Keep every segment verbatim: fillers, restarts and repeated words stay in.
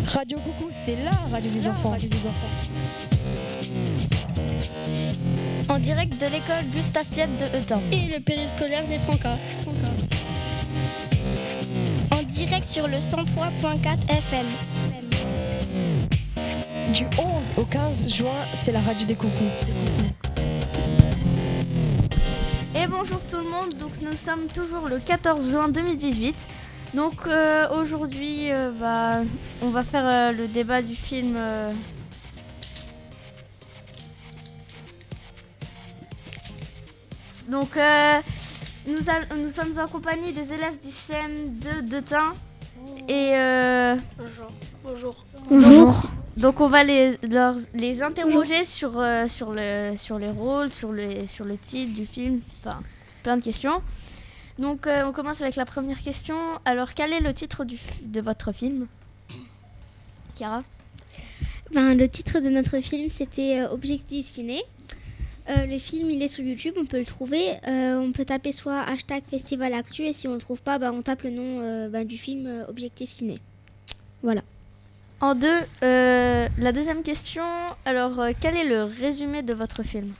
Radio Coucou, c'est la radio des enfants. Radio des enfants. En direct de l'école Gustave Piette de Eutin. Et le périscolaire des Francas. En direct sur le cent trois virgule quatre F M. Du onze au quinze juin, c'est la radio des coucous. Et bonjour tout le monde, donc nous sommes toujours le quatorze juin deux mille dix-huit. Donc euh, aujourd'hui, euh, bah, on va faire euh, le débat du film... Euh... Donc euh, nous, a- nous sommes en compagnie des élèves du C M deux d'Eutin. Et euh, Bonjour. Bonjour. Bonjour. Donc on va les, leur- les interroger sur, euh, sur, le, sur les rôles, sur le, sur le titre du film, enfin plein de questions. Donc euh, on commence avec la première question. Alors quel est le titre du, f- de votre film, Chiara? Ben, le titre de notre film, c'était euh, Objectif Ciné. Euh, le film, il est sur YouTube, on peut le trouver. Euh, on peut taper soit hashtag Festival Actu et si on le trouve pas, ben, on tape le nom euh, ben, du film euh, Objectif Ciné. Voilà. En deux, euh, la deuxième question. Alors euh, quel est le résumé de votre film?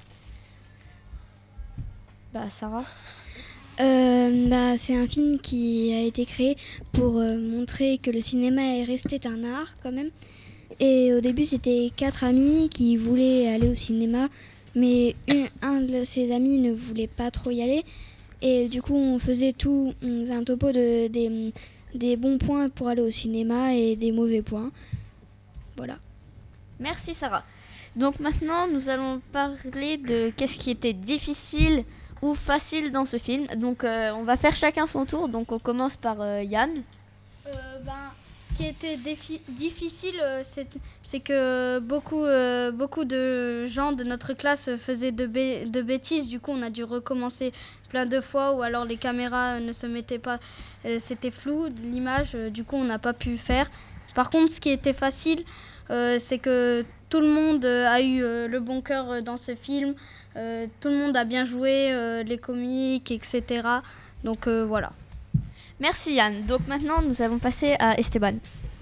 Bah Sarah. Euh, bah, c'est un film qui a été créé pour euh, montrer que le cinéma est resté un art quand même. Et au début, c'était quatre amis qui voulaient aller au cinéma, mais une- un de ses amis ne voulait pas trop y aller. Et du coup, on faisait tout, on faisait un topo de, des, des bons points pour aller au cinéma et des mauvais points. Voilà. Merci Sarah. Donc maintenant, nous allons parler de qu'est-ce qui était difficile ou facile dans ce film. Donc euh, on va faire chacun son tour. Donc on commence par euh, Yann. Euh, ben, ce qui était défi- difficile, euh, c'est, c'est que beaucoup, euh, beaucoup de gens de notre classe faisaient de, bé- de bêtises. Du coup, on a dû recommencer plein de fois, ou alors les caméras ne se mettaient pas, euh, c'était flou l'image. euh, du coup, on n'a pas pu faire. Par contre, ce qui était facile, euh, c'est que tout le monde euh, a eu euh, le bon cœur euh, dans ce film. Euh, tout le monde a bien joué, euh, les comiques, et cetera. Donc euh, voilà. Merci Yann. Donc maintenant, nous allons passer à Esteban.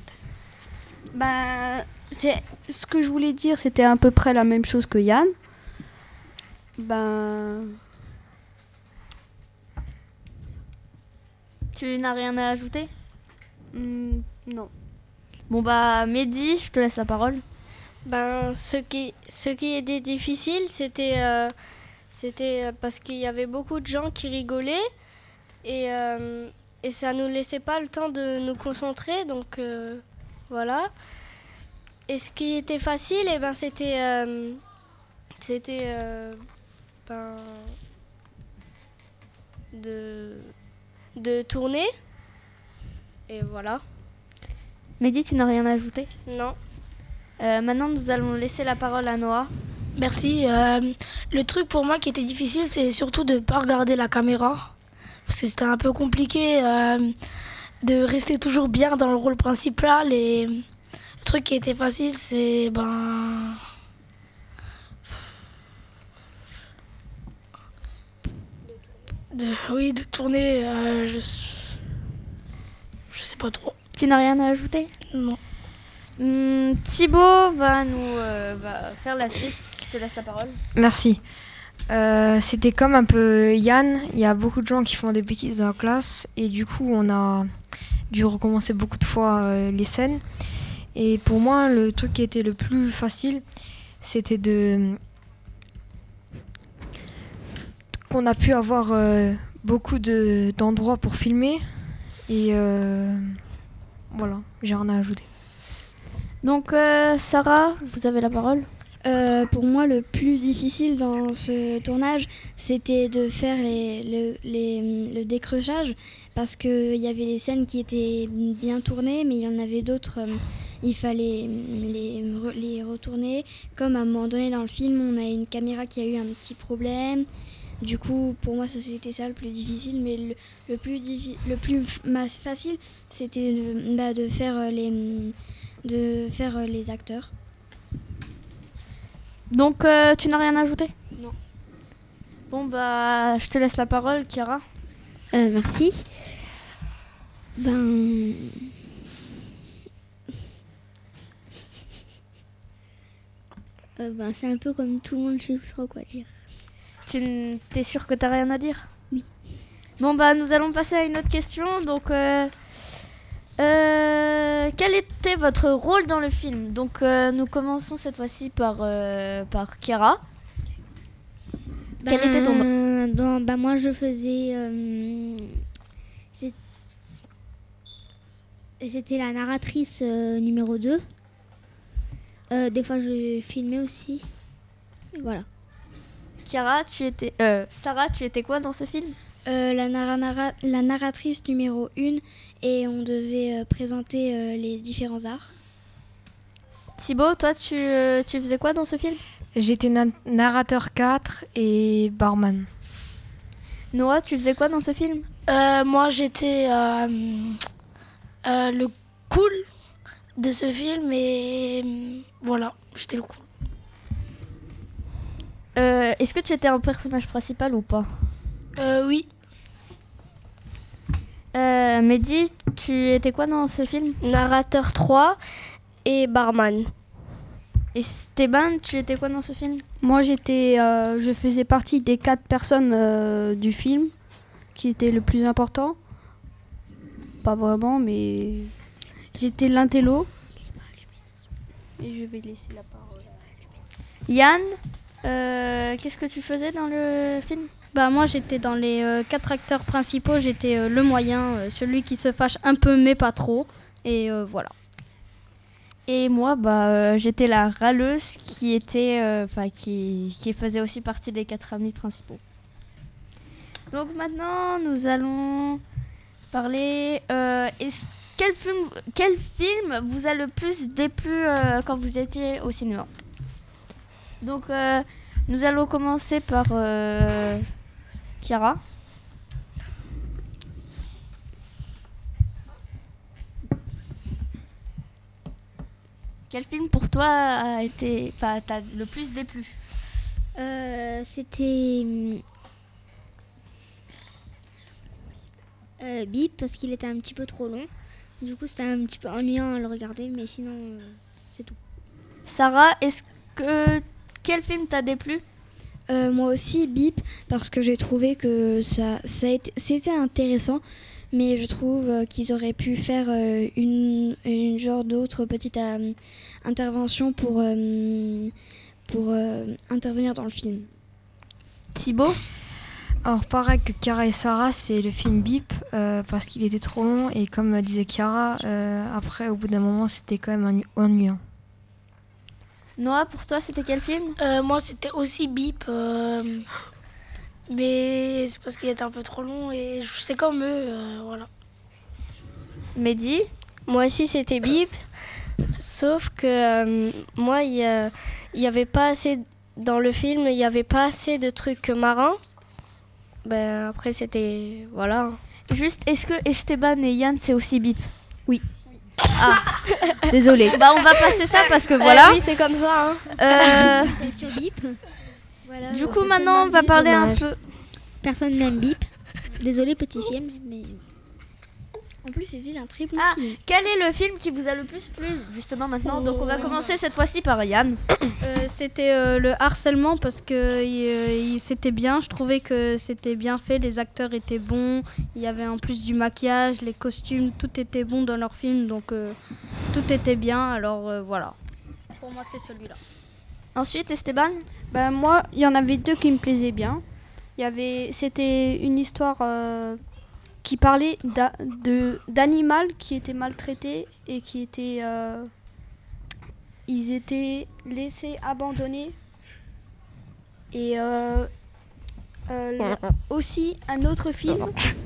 Bah, c'est ce que je voulais dire, c'était à peu près la même chose que Yann. Ben, Tu n'as rien à ajouter? hmm, non. Bon bah Mehdi, je te laisse la parole. Ben, ce qui, ce qui était difficile, c'était euh, c'était parce qu'il y avait beaucoup de gens qui rigolaient et, euh, et ça nous laissait pas le temps de nous concentrer, donc euh, voilà. Et ce qui était facile, eh ben, c'était euh, c'était euh, ben, de, de tourner. Et voilà. Mehdi, tu n'as rien à ajouter? Non. Euh, maintenant, nous allons laisser la parole à Noah. Merci. Euh, le truc pour moi qui était difficile, c'est surtout de ne pas regarder la caméra. Parce que c'était un peu compliqué euh, de rester toujours bien dans le rôle principal. Et le truc qui était facile, c'est ben. De, oui, de tourner. Euh, je, je sais pas trop. Tu n'as rien à ajouter? Non. Hum, Thibaut va nous euh, va faire la suite. Je te laisse la parole. Merci. Euh, c'était comme un peu Yann, il y a beaucoup de gens qui font des bêtises dans la classe et du coup on a dû recommencer beaucoup de fois euh, les scènes. Et pour moi le truc qui était le plus facile c'était de qu'on a pu avoir euh, beaucoup de, d'endroits pour filmer et euh, voilà, j'ai rien à ajouter. Donc euh, Sarah, vous avez la parole. Euh, pour moi, le plus difficile dans ce tournage, c'était de faire les, le, les- le décrochage parce qu'il y avait des scènes qui étaient bien tournées, mais il y en avait d'autres, euh, il fallait les, re- les retourner. Comme à un moment donné dans le film, on a une caméra qui a eu un petit problème. Du coup, pour moi, ça, c'était ça le plus difficile, mais le, le plus, diffi- le plus f- ma- facile, c'était de, bah, de faire euh, les, de faire euh, les acteurs. Donc euh, tu n'as rien à ajouter? Non. Bon bah je te laisse la parole, Chiara. Euh, merci. Ben, Euh, ben, c'est un peu comme tout le monde, je sais plus trop quoi dire. Tu n- t'es sûr que t'as rien à dire? Oui. Bon bah nous allons passer à une autre question. Donc euh, euh, quel était votre rôle dans le film? Donc euh, nous commençons cette fois-ci par euh, par Chiara. Quel était ton Ben, dans, ben, moi, je faisais... euh, c'est- J'étais la narratrice euh, numéro deux. Euh, des fois, je filmais aussi. Et voilà. Chiara, tu étais euh, Sarah, tu étais quoi dans ce film? Euh, la, narra- narra- la narratrice numéro un et on devait euh, présenter euh, les différents arts. Thibaut, toi tu euh, tu faisais quoi dans ce film? J'étais na- narrateur quatre et barman. Noah, tu faisais quoi dans ce film? Euh, moi, j'étais euh, euh, le cool de ce film et euh, voilà, j'étais le cool. Euh, est-ce que tu étais un personnage principal ou pas? Euh, oui, Euh, Mehdi, tu étais quoi dans ce film? Narrateur trois et barman. Et Esteban, tu étais quoi dans ce film? Moi, j'étais, euh, je faisais partie des quatre personnes euh, du film qui étaient le plus important. Pas vraiment, mais j'étais l'intello. Et je vais laisser la parole. Yann, euh, qu'est-ce que tu faisais dans le film? Bah moi j'étais dans les euh, quatre acteurs principaux, j'étais euh, le moyen, euh, celui qui se fâche un peu mais pas trop. Et euh, voilà. Et moi, bah, euh, j'étais la râleuse qui était, enfin, qui, qui faisait aussi partie des quatre amis principaux. Donc maintenant, nous allons parler. Euh, est-ce- quel film, quel film vous a le plus déplu euh, quand vous étiez au cinéma? Donc, euh, nous allons commencer par euh, Chiara. Quel film pour toi a été, enfin, t'as le plus déplu? Euh, C'était euh, Bip parce qu'il était un petit peu trop long. Du coup, c'était un petit peu ennuyant à le regarder, mais sinon, euh, c'est tout. Sarah, est-ce que quel film t'a déplu? Euh, moi aussi, Bip, parce que j'ai trouvé que ça, ça a été, c'était intéressant, mais je trouve euh, qu'ils auraient pu faire euh, une, une genre d'autre petite euh, intervention pour, euh, pour euh, intervenir dans le film. Thibaut? Alors pareil que Chiara et Sarah, c'est le film Bip euh, parce qu'il était trop long et comme euh, disait Chiara, euh, après au bout d'un moment c'était quand même ennu- ennuyant. Noah, pour toi, c'était quel film? Euh, moi, c'était aussi Bip, euh, mais c'est parce qu'il était un peu trop long et je sais comme eux, euh, voilà. Mehdi? Moi aussi c'était Bip, sauf que euh, moi il n'y avait pas assez, dans le film, il n'y avait pas assez de trucs marrants. Ben après c'était, voilà. Juste, est-ce que Esteban et Yann, c'est aussi Bip? Oui. Ah, Désolée. bah on va passer ça parce que voilà. Euh, oui c'est comme ça. Hein. Euh, C'est sur Bip. Voilà, du euh, coup, c'est maintenant, on va dommage. parler un peu. Personne n'aime Bip. Désolé, petit film, mais en plus c'était un très bon Ah, film. quel est le film qui vous a le plus plu, justement, maintenant? Donc, on va commencer cette fois-ci par Yann. Euh, c'était euh, le harcèlement parce que il, euh, il- c'était bien, je trouvais que c'était bien fait, les acteurs étaient bons, il y avait en plus du maquillage, les costumes, tout était bon dans leur film, donc euh, tout était bien, alors euh, voilà. Pour moi c'est celui-là. Ensuite, Esteban? Ben, moi, il y en avait deux qui me plaisaient bien. Il y avait, c'était une histoire euh, qui parlait d'a- de d'animal qui était maltraité et qui était, euh, ils étaient laissés abandonnés. Et euh, euh, le- aussi un autre film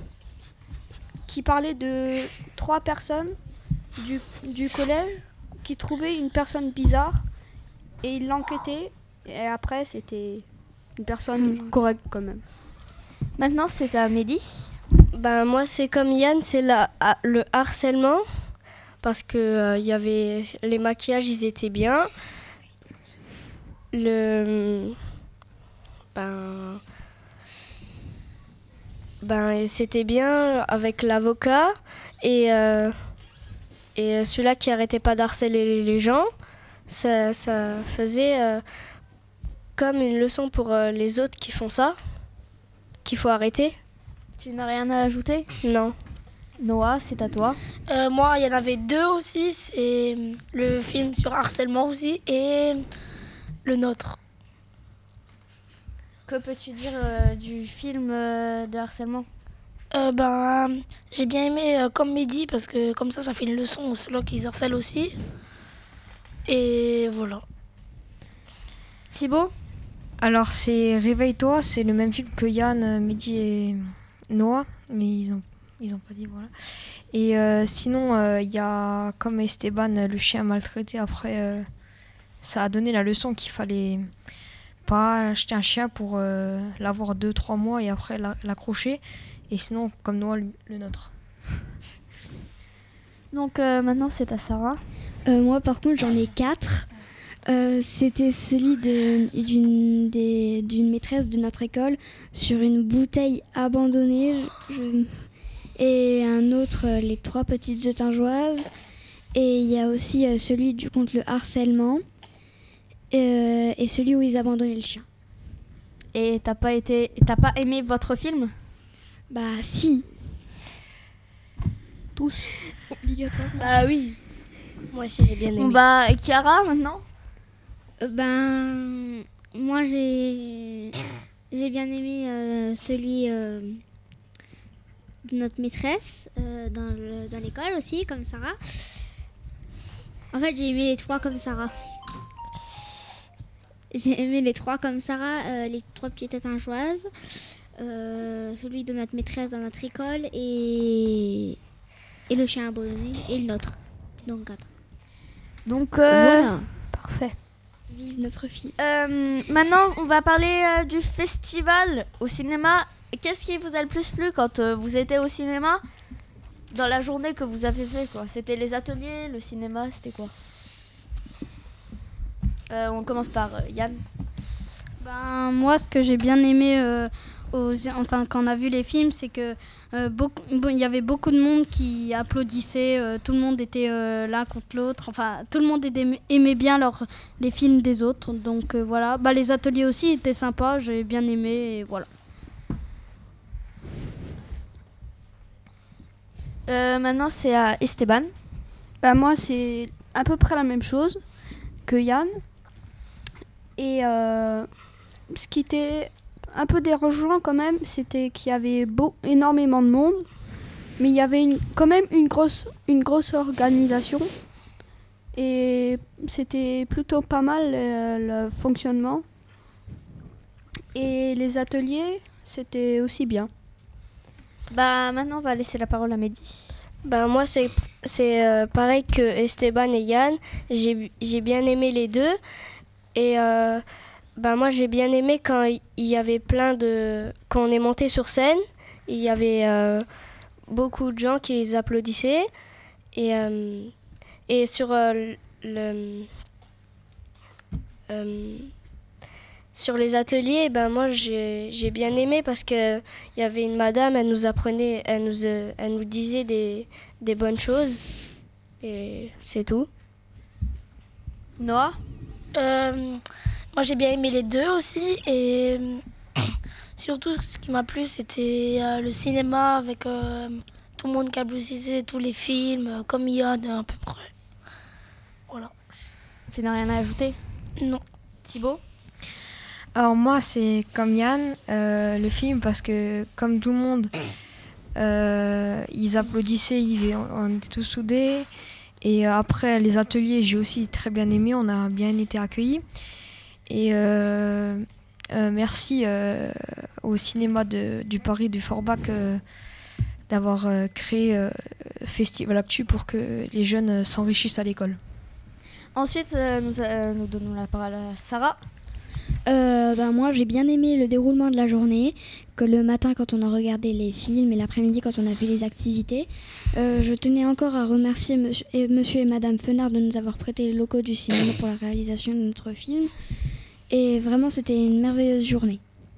qui parlait de trois personnes du, du collège qui trouvaient une personne bizarre et ils l'enquêtaient. Et après, c'était une personne correcte quand même. Maintenant, c'est à Mehdi. Ben moi c'est comme Yann, c'est la, ah, le harcèlement parce que euh, il y avait les maquillages, ils étaient bien. Le ben ben c'était bien avec l'avocat et euh, et celui-là qui arrêtait pas d'harceler les gens. ça, ça faisait euh, comme une leçon pour euh, les autres qui font ça, qu'il faut arrêter. Tu n'as rien à ajouter? Non. Noah, c'est à toi. Euh, moi, il y en avait deux aussi. C'est le film sur harcèlement aussi et le nôtre. Que peux-tu dire euh, du film euh, de harcèlement? Euh, ben, j'ai bien aimé euh, comme Mehdi parce que comme ça, ça fait une leçon aux ceux qui harcèlent aussi. Et voilà. Thibaut? Alors c'est Réveille-toi, c'est le même film que Yann, Mehdi et Noah, mais ils ont, ils ont pas dit voilà. Et euh, sinon, il euh, y a comme Esteban, le chien maltraité, après euh, ça a donné la leçon qu'il fallait pas acheter un chien pour euh, l'avoir deux trois mois et après la- l'accrocher. Et sinon, comme Noah, le, le nôtre. Donc euh, maintenant c'est à Sarah. Euh, moi, par contre, j'en ai quatre. Euh, c'était celui de- d'une des- d'une maîtresse de notre école sur une bouteille abandonnée. Je- et un autre, euh, les trois petites étingeoises. Et il y a aussi euh, celui du contre le harcèlement. Euh, et celui où ils abandonnaient le chien. Et t'as pas été, t'as pas aimé votre film? Bah si. Tous. Obligatoire. Bah oui. Moi aussi, j'ai bien aimé. Bon bah Chiara maintenant. Euh, Ben, moi j'ai j'ai bien aimé euh, celui euh, de notre maîtresse euh, dans le- dans l'école aussi, comme Sarah. En fait, j'ai aimé les trois comme Sarah. J'ai aimé les trois comme Sarah, euh, les trois petites étingeoises, euh, celui de notre maîtresse dans notre école et, et le chien abandonné et le nôtre. Donc quatre. Donc euh, Voilà. parfait. Vive notre fille. Euh, maintenant, on va parler euh, du festival au cinéma. Qu'est-ce qui vous a le plus plu quand euh, vous étiez au cinéma dans la journée que vous avez fait quoi? C'était les ateliers, le cinéma, c'était quoi? Euh, on commence par euh, Yann. Ben, moi, ce que j'ai bien aimé, euh, aux, enfin, quand on a vu les films, c'est que euh, beaucoup, bon, il y avait beaucoup de monde qui applaudissait. Euh, tout le monde était euh, l'un contre l'autre. Enfin, tout le monde aimait, aimait bien leur, les films des autres. Donc euh, voilà. Bah, les ateliers aussi étaient sympas. J'ai bien aimé. Et voilà. Euh, maintenant, c'est à Esteban. Bah, moi, c'est à peu près la même chose que Yann. Et euh, ce qui était un peu dérangeant quand même, c'était qu'il y avait beau, énormément de monde, mais il y avait une, quand même une grosse, une grosse organisation. Et c'était plutôt pas mal euh, le fonctionnement. Et les ateliers, c'était aussi bien. Bah maintenant, on va laisser la parole à Mehdi. Ben, moi, c'est, c'est euh, pareil que Esteban et Yann. J'ai, j'ai bien aimé les deux. Et euh, ben, moi, j'ai bien aimé quand il y avait plein de... Quand on est monté sur scène, il y avait euh, beaucoup de gens qui les applaudissaient. Et, euh, et sur euh, le... Euh, sur les ateliers, ben moi j'ai, j'ai bien aimé parce que il y avait une madame, elle nous apprenait, elle nous, euh, elle nous disait des, des bonnes choses et c'est tout. Noah. Euh, moi, j'ai bien aimé les deux aussi. Et euh, surtout, ce qui m'a plu, c'était euh, le cinéma avec euh, tout le monde qui applaudissait tous les films, euh, comme Yann à peu près. Voilà. Tu n'as rien à ajouter? Non. Thibaut. Alors moi, c'est comme Yann, euh, le film, parce que comme tout le monde, euh, ils applaudissaient, ils, on était tous soudés. Et après les ateliers, j'ai aussi très bien aimé, on a bien été accueillis. Et euh, euh, merci euh, au cinéma de, du Paris du Forbach euh, d'avoir euh, créé euh, Festival Actu pour que les jeunes euh, s'enrichissent à l'école. Ensuite, euh, nous, euh, nous donnons la parole à Sarah. Euh, ben moi j'ai bien aimé le déroulement de la journée, que le matin quand on a regardé les films et l'après-midi quand on a fait les activités. Euh, je tenais encore à remercier monsieur et, monsieur et madame Fenard de nous avoir prêté les locaux du cinéma pour la réalisation de notre film. Et vraiment c'était une merveilleuse journée.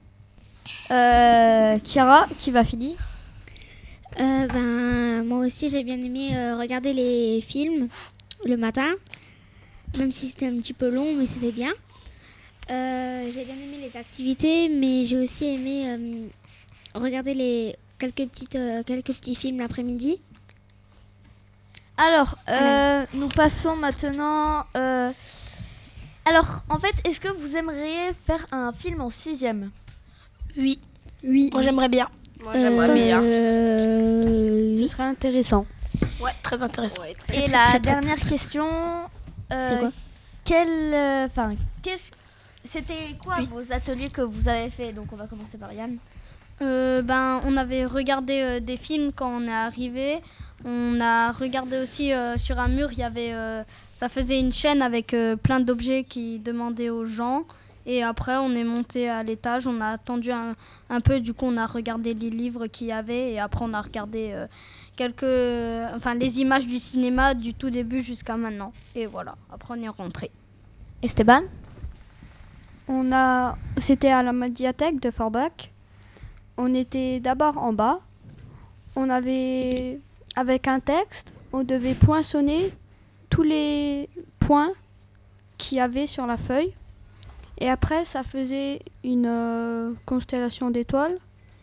Euh, Chiara, qui va finir. Euh, ben, moi aussi, j'ai bien aimé euh, regarder les films le matin. même si c'était un petit peu long, mais c'était bien. Euh, j'ai bien aimé les activités, mais j'ai aussi aimé euh, regarder les quelques petites euh, quelques petits films l'après-midi. Alors, euh, nous passons maintenant. euh, Alors, en fait, est-ce que vous aimeriez faire un film en sixième? Oui, Oui. moi j'aimerais bien. Moi, j'aimerais bien. Euh, Ce serait intéressant. Ouais, très intéressant. Et la dernière question. euh, C'est quoi quel, euh, Enfin, qu'est-ce. C'était quoi Oui. vos ateliers que vous avez fait? Donc, on va commencer par Yann. Euh, ben, on avait regardé euh, des films quand on est arrivé. On a regardé aussi euh, sur un mur, il y avait, euh, ça faisait une chaîne avec euh, plein d'objets qui demandaient aux gens. Et après, on est monté à l'étage, on a attendu un, un peu. Du coup, on a regardé les livres qu'il y avait. Et après, on a regardé euh, quelques, enfin, les images du cinéma du tout début jusqu'à maintenant. Et voilà, après, on est rentré. Esteban? On a, c'était à la médiathèque de Forbach. On était d'abord en bas. On avait, avec un texte, on devait poinçonner tous les points qu'il y avait sur la feuille. Et après, ça faisait une euh, constellation d'étoiles.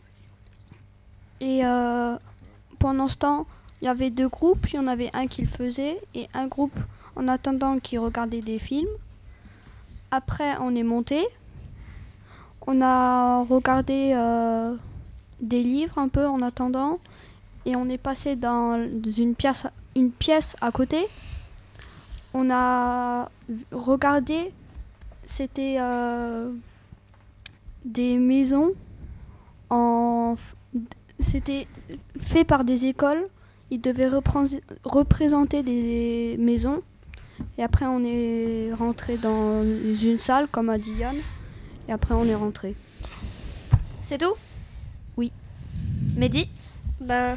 Et euh, pendant ce temps, il y avait deux groupes. Il y en avait un qui le faisait et un groupe en attendant qui regardait des films. Après, on est monté. On a regardé euh, des livres un peu en attendant. Et on est passé dans une pièce, une pièce à côté. On a v- regardé, c'était euh, des maisons. En, f- c'était fait par des écoles. Ils devaient reprén- représenter des maisons. Et après, on est rentré dans une salle, comme a dit Yann. Et après, on est rentré. C'est tout? Oui. Mehdi? Ben,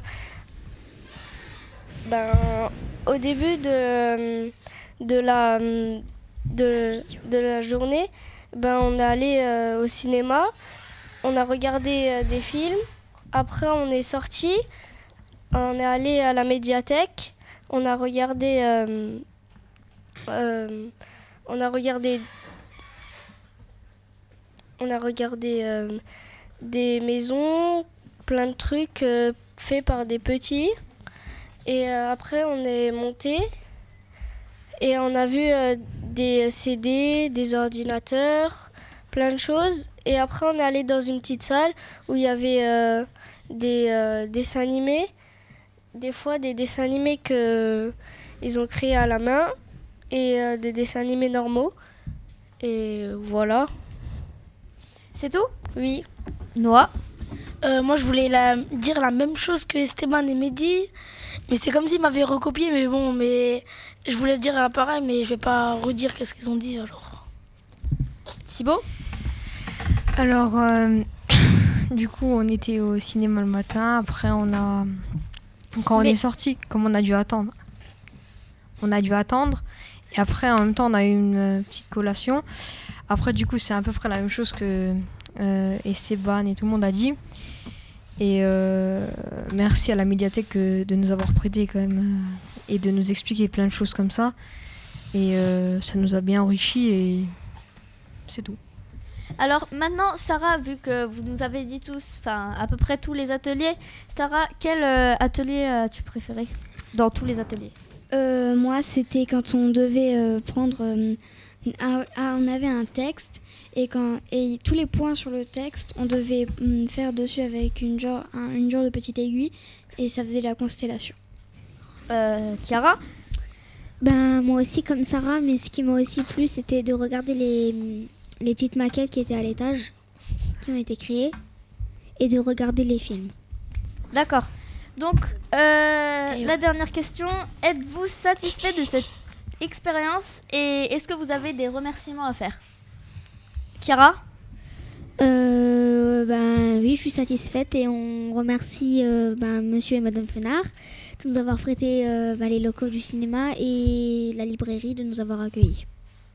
ben, au début de, de, la, de, de la journée, ben, on est allé euh, au cinéma, on a regardé euh, des films, après on est sorti, on est allé à la médiathèque, on a regardé, euh, euh, on a regardé, on a regardé euh, des maisons, plein de trucs euh, faits par des petits. Et euh, après, on est monté et on a vu euh, des C D, des ordinateurs, plein de choses. Et après, on est allé dans une petite salle où il y avait euh, des euh, dessins animés. Des fois, des dessins animés qu'ils ont créés à la main et euh, des dessins animés normaux. Et voilà. C'est tout? Oui. Noah? Euh, moi, je voulais la- dire la même chose que Esteban et Mehdi, mais c'est comme s'ils m'avaient recopié, mais bon, mais je voulais dire un pareil, mais je vais pas redire qu'est-ce qu'ils ont dit alors. Thibaut? Alors, euh, du coup, on était au cinéma le matin. Après, on a. Quand on Mais- est sorti, comme on a dû attendre. On a dû attendre. Et après, en même temps, on a eu une euh, petite collation. Après, du coup, c'est à peu près la même chose que euh, Esteban et tout le monde a dit. Et euh, merci à la médiathèque euh, de nous avoir prêté quand même euh, et de nous expliquer plein de choses comme ça. Et euh, ça nous a bien enrichi et c'est tout. Alors maintenant, Sarah, vu que vous nous avez dit tous, enfin à peu près tous les ateliers, Sarah, quel euh, atelier as-tu préféré dans tous les ateliers? Euh, moi, c'était quand on devait euh, prendre. euh, un- un- on avait un texte et, quand, et tous les points sur le texte, on devait hum, faire dessus avec une genre, un- une genre de petite aiguille et ça faisait la constellation. Euh, Chiara? Ben, moi aussi, comme Sarah, mais ce qui m'a aussi plu, c'était de regarder les, les petites maquettes qui étaient à l'étage, qui ont été créées, et de regarder les films. D'accord. Donc, euh, Et la dernière question, êtes-vous satisfait de cette expérience et est-ce que vous avez des remerciements à faire? Chiara? Euh, ben oui, je suis satisfaite et on remercie euh, ben, Monsieur et Madame Fenard de nous avoir prêté euh, ben, les locaux du cinéma et la librairie de nous avoir accueillis.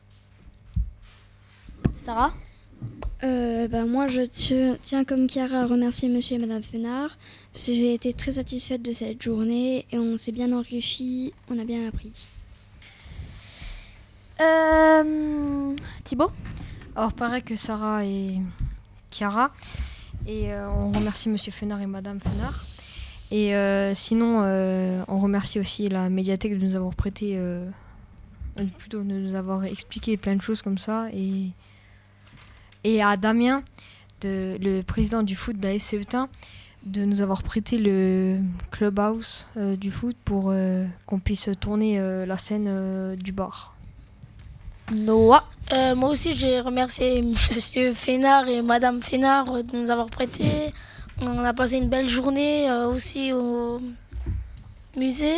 Sarah? Euh, ben, moi, je ti- tiens comme Chiara à remercier Monsieur et Madame Fenard parce que j'ai été très satisfaite de cette journée et on s'est bien enrichi, on a bien appris. Euh, Thibaut? Alors, pareil que Sarah et Chiara. Et euh, on remercie Monsieur Fenard et Madame Fenard. Et euh, sinon, euh, on remercie aussi la médiathèque de nous avoir prêté, euh, plutôt de nous avoir expliqué plein de choses comme ça. Et, et à Damien, de, le président du foot d'A S C Eutin, de nous avoir prêté le clubhouse euh, du foot pour euh, qu'on puisse tourner euh, la scène euh, du bar. Noah. Euh, moi aussi, j'ai remercié Monsieur Fénard et Madame Fénard euh, de nous avoir prêté. On a passé une belle journée euh, aussi au musée.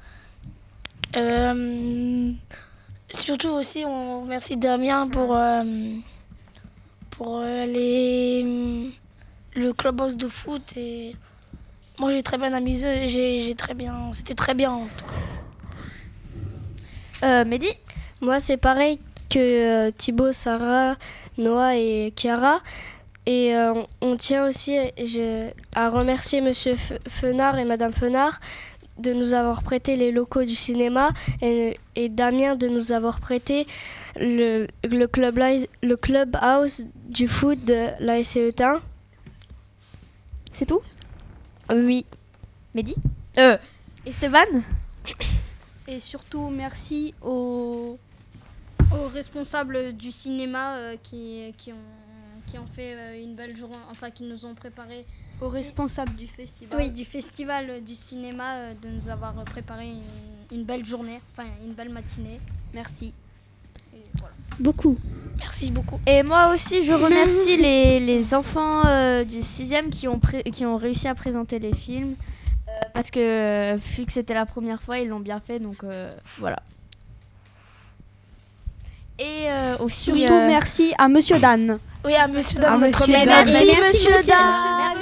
Euh, surtout aussi, on remercie Damien pour, euh, pour euh, les, le clubhouse de foot. Et moi, j'ai très bien amusé. J'ai, j'ai très bien, c'était très bien en tout cas. Euh, Mehdi? Moi, c'est pareil que euh, Thibaut, Sarah, Noah et Chiara. Et euh, on, on tient aussi je, à remercier Monsieur F- Fenard et Madame Fenard de nous avoir prêté les locaux du cinéma et, et Damien de nous avoir prêté le, le, club, le clubhouse du foot de l'A S C Eutin. C'est tout? Oui. Mehdi? Euh, Esteban? Et surtout, merci aux... aux responsables du cinéma euh, qui, qui, ont, qui ont fait euh, une belle journée, enfin qui nous ont préparé. aux responsables du festival. Oui, du festival euh, du cinéma, euh, de nous avoir préparé une, une belle journée, enfin une belle matinée. Merci. Et voilà. Beaucoup. Merci beaucoup. Et moi aussi, je remercie les, les enfants euh, du sixième qui ont, pré- qui ont réussi à présenter les films. Euh, parce que, euh, vu que c'était la première fois, ils l'ont bien fait, donc euh, voilà. Et euh, aussi... Surtout, euh, merci à Monsieur Dan. Oui, à Monsieur Dan. Ah, notre Monsieur maître. Dan. Merci, Merci, Monsieur Monsieur Dan. Dan.